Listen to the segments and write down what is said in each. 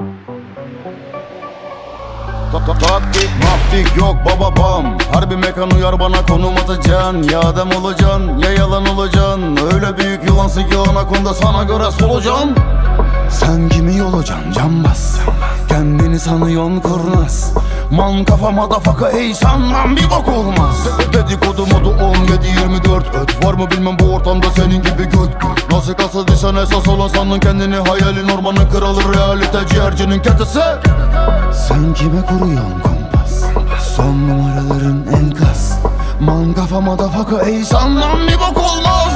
Taktik maftik yok baba bam. Harbi mekan uyar bana, konum atacaksın. Ya adam olacaksın ya yalan olacaksın. Öyle büyük yılansın ki anakonda sana göre solucan. Sen kimi olacaksın cambaz? Kendini sanıyorsun kurnaz. Man kafa madafaka ey sanmam bir bok olmaz. Dedikodu modu 17-24 öt. Var mı bilmem bu ortamda senin gibi göt. Nasıl kasıldıysan esas olan sandın kendini. Hayalin ormanın kralı, realite ciğercinin ketesi. Sen kime kuruyorsun kompas? Son numaraların enkaz. Man kafa madafaka ey sanmam bir bok olmaz.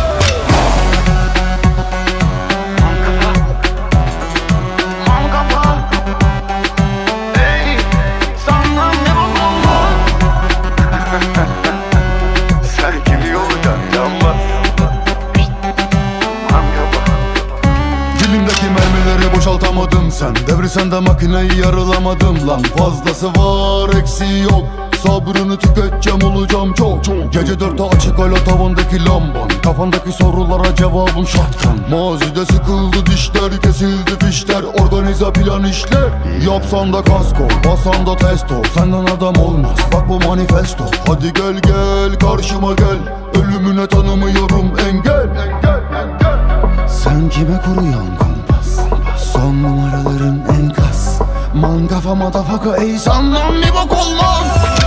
Dilimdeki mermileri boşaltamadım, sen devri sende makineyi yarılamadım lan. Fazlası var eksiği yok, sabrını tüketeceğim olacağım çok. Gece 4'te açık hala tavandaki lamban. Kafandaki sorulara cevabım şatkan. Mazide sıkıldı dişler, kesildi fişler. Organize plan işler. Yapsan da kasko, basan da testo. Senden adam olmaz bak bu manifesto. Hadi gel gel karşıma gel. Ölümüne tanımıyorum engel. Sen kime kuruyorsun kompas? Son numaraların enkaz. Man kafa madafaka ey sanmam bir bok olmaz.